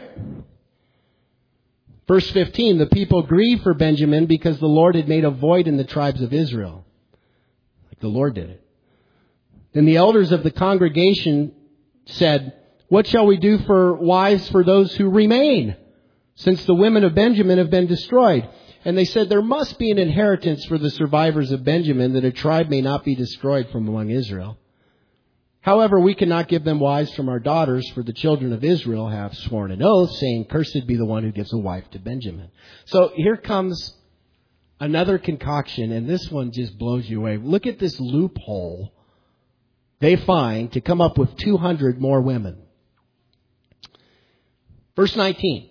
Verse fifteen, the people grieved for Benjamin because the Lord had made a void in the tribes of Israel. Like the Lord did it. Then the elders of the congregation said, what shall we do for wives for those who remain, since the women of Benjamin have been destroyed? And they said, there must be an inheritance for the survivors of Benjamin, that a tribe may not be destroyed from among Israel. However, we cannot give them wives from our daughters, for the children of Israel have sworn an oath, saying, cursed be the one who gives a wife to Benjamin. So here comes another concoction, and this one just blows you away. Look at this loophole they find to come up with two hundred more women. Verse nineteen.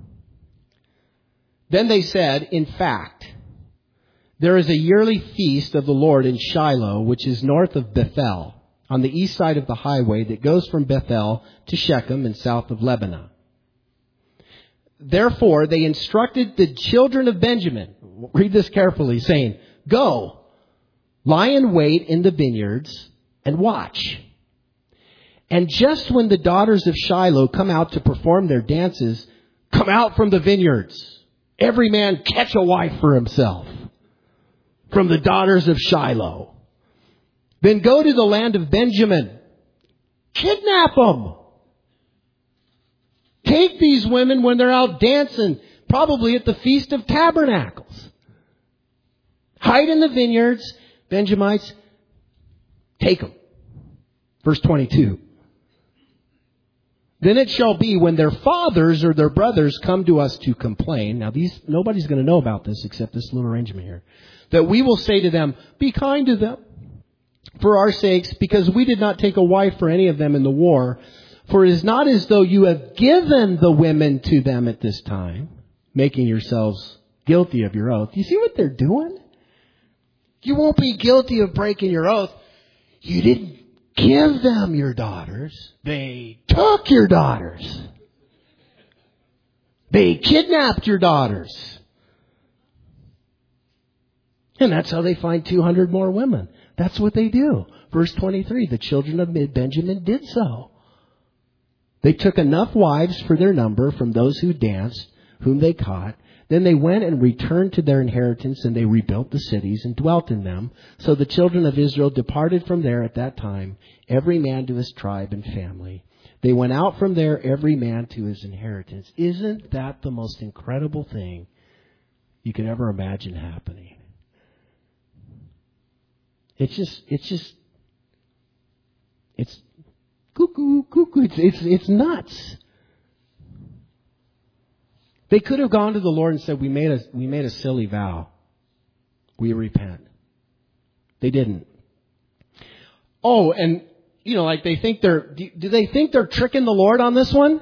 Then they said, in fact, there is a yearly feast of the Lord in Shiloh, which is north of Bethel, on the east side of the highway that goes from Bethel to Shechem and south of Lebanon. Therefore, they instructed the children of Benjamin, read this carefully, saying, go, lie in wait in the vineyards and watch. And just when the daughters of Shiloh come out to perform their dances, come out from the vineyards. Every man catch a wife for himself from the daughters of Shiloh. Then go to the land of Benjamin. Kidnap them. Take these women when they're out dancing, probably at the Feast of Tabernacles. Hide in the vineyards, Benjamites. Take them. Verse twenty-two. Then it shall be when their fathers or their brothers come to us to complain. Now these, nobody's going to know about this except this little arrangement here. That we will say to them, be kind to them for our sakes, because we did not take a wife for any of them in the war. For it is not as though you have given the women to them at this time, making yourselves guilty of your oath. You see what they're doing? You won't be guilty of breaking your oath. You didn't give them your daughters. They took your daughters. They kidnapped your daughters. And that's how they find two hundred more women. That's what they do. Verse twenty-three, the children of Benjamin did so. They took enough wives for their number from those who danced, whom they caught. Then they went and returned to their inheritance, and they rebuilt the cities and dwelt in them. So the children of Israel departed from there at that time, every man to his tribe and family. They went out from there, every man to his inheritance. Isn't that the most incredible thing you could ever imagine happening? It's just, it's just, it's cuckoo, cuckoo. It's, it's, it's nuts. They could have gone to the Lord and said, we made a, we made a silly vow. We repent. They didn't. Oh, and, you know, like they think they're, do, do they think they're tricking the Lord on this one?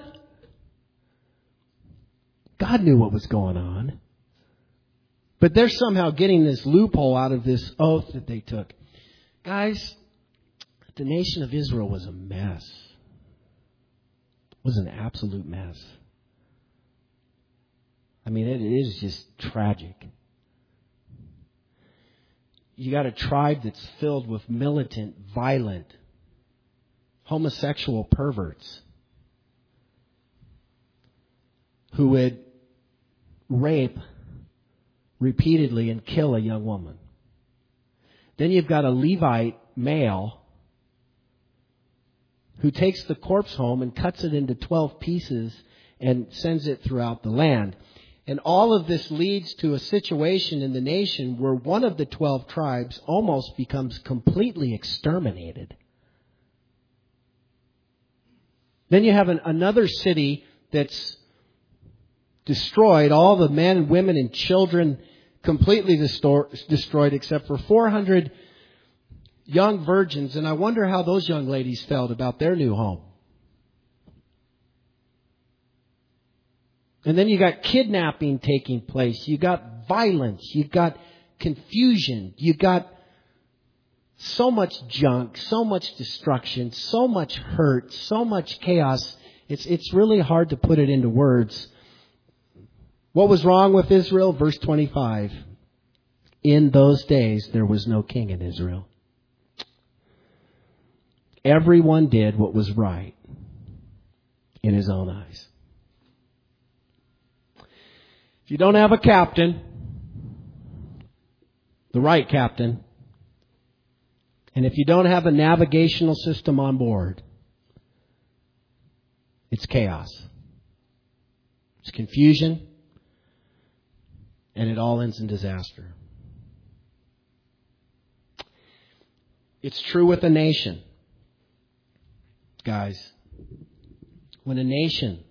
God knew what was going on. But they're somehow getting this loophole out of this oath that they took. Guys, the nation of Israel was a mess. It was an absolute mess. I mean, it is just tragic. You got a tribe that's filled with militant, violent, homosexual perverts who would rape repeatedly and kill a young woman. Then you've got a Levite male who takes the corpse home and cuts it into twelve pieces and sends it throughout the land. And all of this leads to a situation in the nation where one of the twelve tribes almost becomes completely exterminated. Then you have an, another city that's destroyed, all the men, women, and children completely distor- destroyed except for four hundred young virgins. And I wonder how those young ladies felt about their new home. And then you got kidnapping taking place. You got violence. You got confusion. You got so much junk, so much destruction, so much hurt, so much chaos. It's, it's really hard to put it into words. What was wrong with Israel? Verse twenty-five. In those days, there was no king in Israel. Everyone did what was right in his own eyes. If you don't have a captain, the right captain, and if you don't have a navigational system on board, it's chaos. It's confusion, and it all ends in disaster. It's true with a nation. Guys, when a nation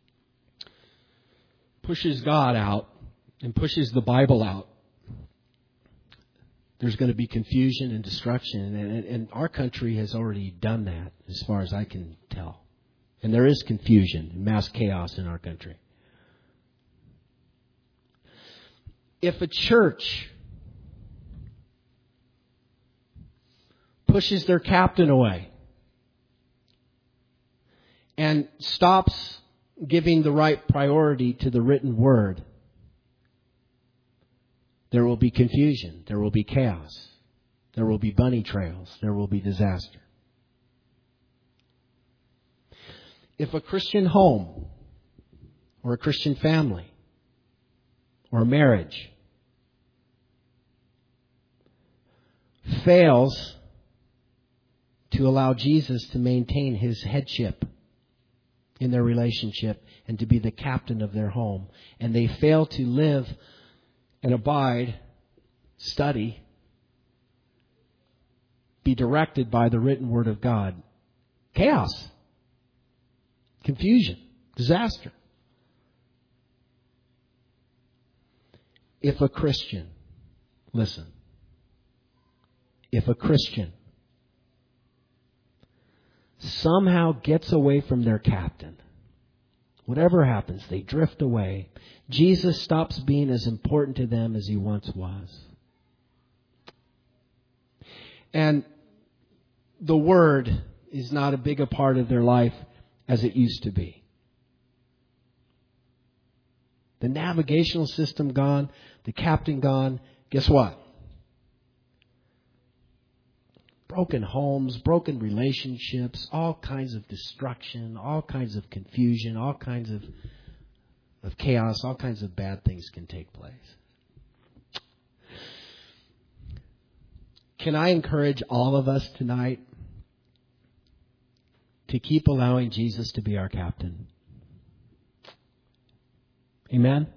pushes God out and pushes the Bible out, there's going to be confusion and destruction. And, and our country has already done that, as far as I can tell. And there is confusion and mass chaos in our country. If a church pushes their captain away and stops giving the right priority to the written word, there will be confusion. There will be chaos. There will be bunny trails. There will be disaster. If a Christian home or a Christian family or marriage fails to allow Jesus to maintain his headship in their relationship and to be the captain of their home, and they fail to live and abide, study, be directed by the written word of God, chaos, confusion, disaster. If a Christian, listen, if a Christian somehow gets away from their captain, whatever happens, they drift away, Jesus stops being as important to them as he once was. And the word is not as big a part of their life as it used to be. The navigational system gone, the captain gone, guess what? Broken homes, broken relationships, all kinds of destruction, all kinds of confusion, all kinds of, of chaos, all kinds of bad things can take place. Can I encourage all of us tonight to keep allowing Jesus to be our captain? Amen?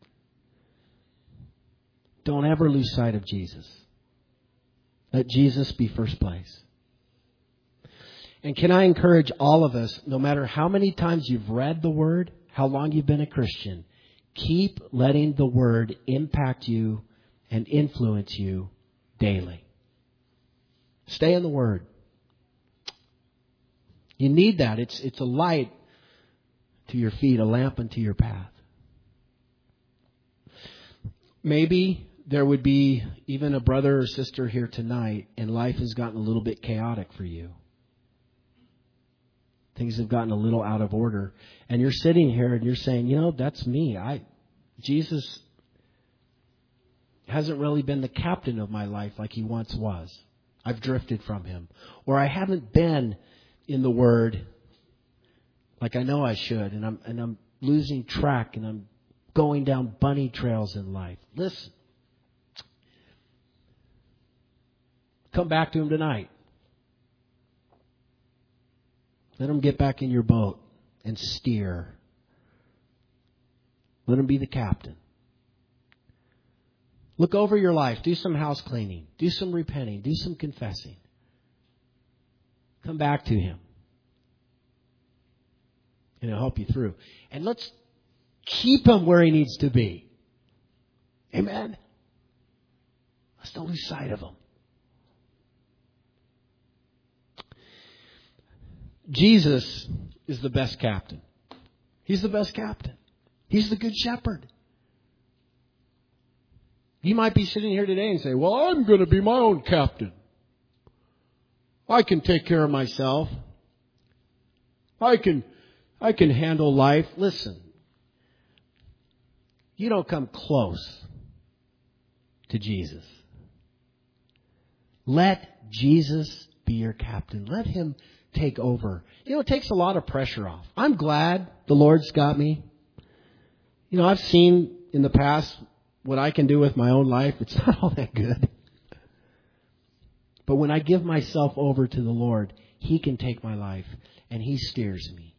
Don't ever lose sight of Jesus. Let Jesus be first place. And can I encourage all of us, no matter how many times you've read the Word, how long you've been a Christian, keep letting the Word impact you and influence you daily. Stay in the Word. You need that. It's, it's a light to your feet, a lamp unto your path. Maybe there would be even a brother or sister here tonight, and life has gotten a little bit chaotic for you. Things have gotten a little out of order. And you're sitting here and you're saying, you know, that's me. I, Jesus hasn't really been the captain of my life like he once was. I've drifted from him. Or I haven't been in the Word like I know I should, and I'm and I'm losing track, and I'm going down bunny trails in life. Listen. Come back to him tonight. Let him get back in your boat and steer. Let him be the captain. Look over your life. Do some house cleaning. Do some repenting. Do some confessing. Come back to him. And he'll help you through. And let's keep him where he needs to be. Amen. Let's don't lose sight of him. Jesus is the best captain. He's the best captain. He's the good shepherd. You might be sitting here today and say, well, I'm going to be my own captain. I can take care of myself. I can, I can handle life. Listen, you don't come close to Jesus. Let Jesus be your captain. Let him take over. You know, it takes a lot of pressure off. I'm glad the Lord's got me. You know, I've seen in the past what I can do with my own life. It's not all that good. But when I give myself over to the Lord, he can take my life and he steers me.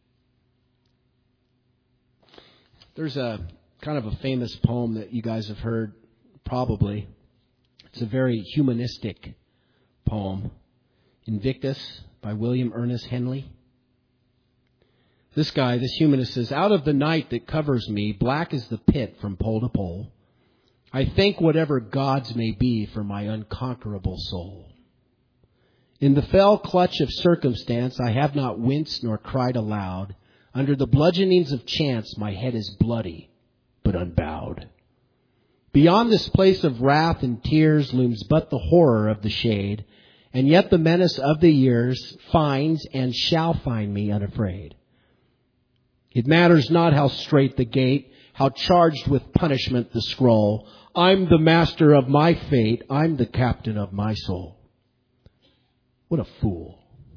There's a kind of a famous poem that you guys have heard, probably. It's a very humanistic poem. Invictus by William Ernest Henley. This guy, this humanist, says, out of the night that covers me, black is the pit from pole to pole. I thank whatever gods may be for my unconquerable soul. In the fell clutch of circumstance, I have not winced nor cried aloud. Under the bludgeonings of chance, my head is bloody, but unbowed. Beyond this place of wrath and tears looms but the horror of the shade, and yet the menace of the years finds and shall find me unafraid. It matters not how straight the gate, how charged with punishment the scroll. I'm the master of my fate. I'm the captain of my soul. What a fool.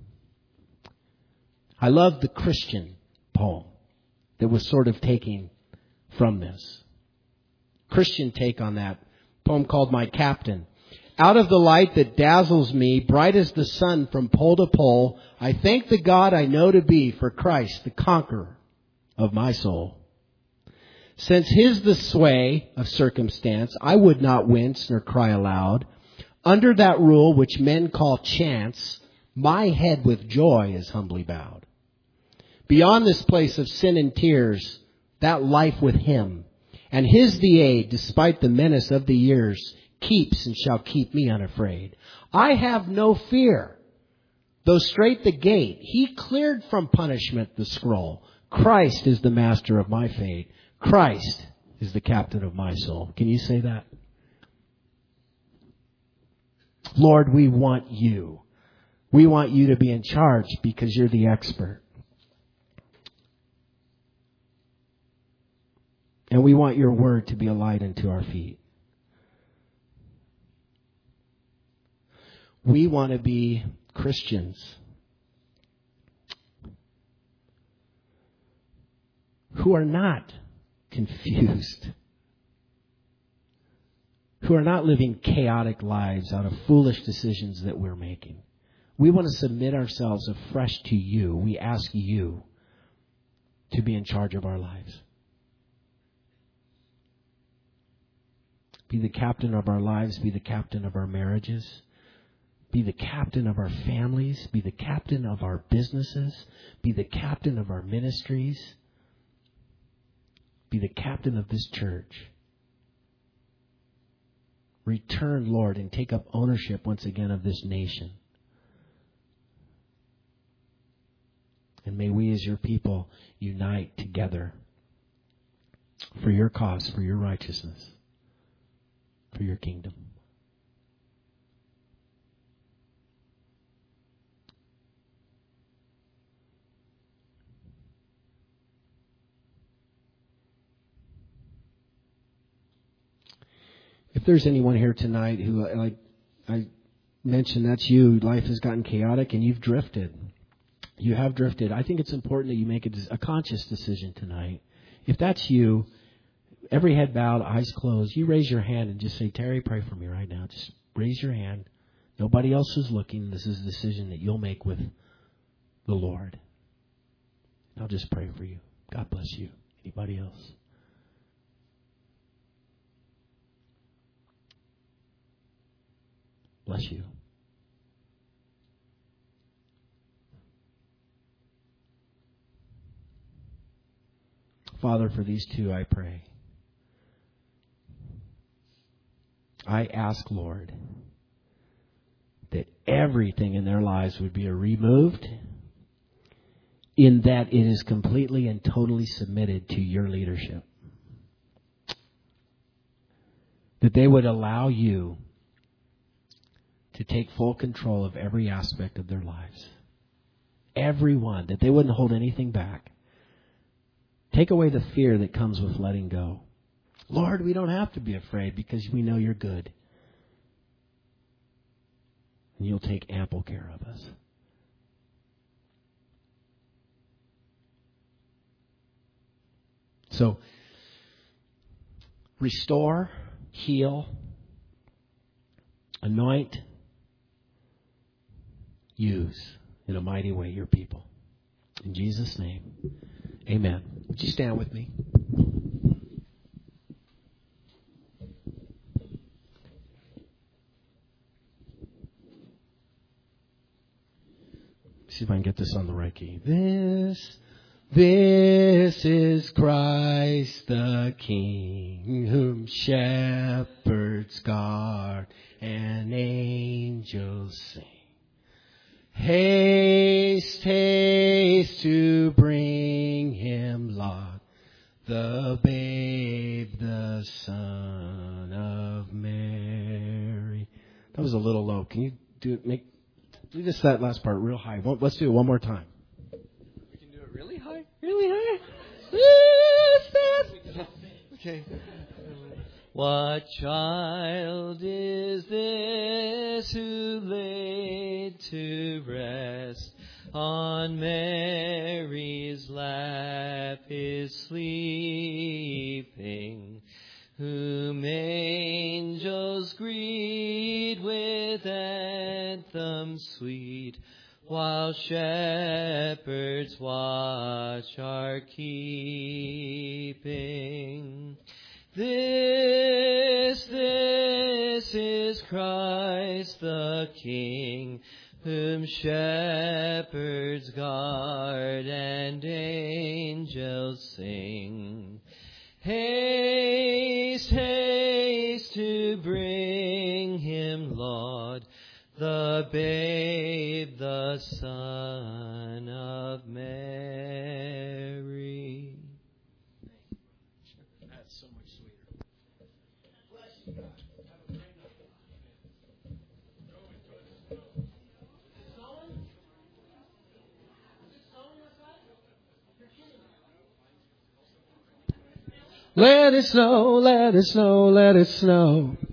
I love the Christian poem that was sort of taking from this. Christian take on that poem called My Captain. Out of the light that dazzles me, bright as the sun from pole to pole, I thank the God I know to be for Christ, the conqueror of my soul. Since his the sway of circumstance, I would not wince nor cry aloud. Under that rule which men call chance, my head with joy is humbly bowed. Beyond this place of sin and tears, that life with him, and his the aid, despite the menace of the years, keeps and shall keep me unafraid. I have no fear. Though straight the gate, he cleared from punishment the scroll. Christ is the master of my fate. Christ is the captain of my soul. Can you say that? Lord, we want you. We want you to be in charge because you're the expert. And we want your word to be a light unto our feet. We want to be Christians who are not confused, who are not living chaotic lives out of foolish decisions that we're making. We want to submit ourselves afresh to you. We ask you to be in charge of our lives. Be the captain of our lives. Be the captain of our marriages. Be the captain of our families. Be the captain of our businesses. Be the captain of our ministries. Be the captain of this church. Return, Lord, and take up ownership once again of this nation. And may we as your people unite together for your cause, for your righteousness, for your kingdom. If there's anyone here tonight who, like I mentioned, that's you, life has gotten chaotic and you've drifted. You have drifted. I think it's important that you make a, a conscious decision tonight. If that's you, every head bowed, eyes closed, you raise your hand and just say, Terry, pray for me right now. Just raise your hand. Nobody else is looking. This is a decision that you'll make with the Lord. I'll just pray for you. God bless you. Anybody else? Bless you. Father, for these two I pray. I ask, Lord, that everything in their lives would be removed, in that it is completely and totally submitted to your leadership. That they would allow you to take full control of every aspect of their lives. Everyone. That they wouldn't hold anything back. Take away the fear that comes with letting go. Lord, we don't have to be afraid because we know you're good. And you'll take ample care of us. So, restore, heal, anoint, use in a mighty way your people. In Jesus' name, amen. Would you stand with me? See if I can get this on the right key. This, this is Christ the King, whom shepherds guard and angels sing. Haste, haste to bring him, Lord, the babe, the Son of Mary. That was a little low. Can you do it? Make do this that last part real high. Let's do it one more time. We can do it really high. Really high. Okay. What child is this who laid to rest on Mary's lap is sleeping, whom angels greet with anthems sweet, while shepherds watch are keeping? This, this is Christ the King, whom shepherds guard and angels sing. Haste, haste to bring him, Lord, the babe, the Son of Mary. That's so much sweeter. Let it snow, let it snow, let it snow.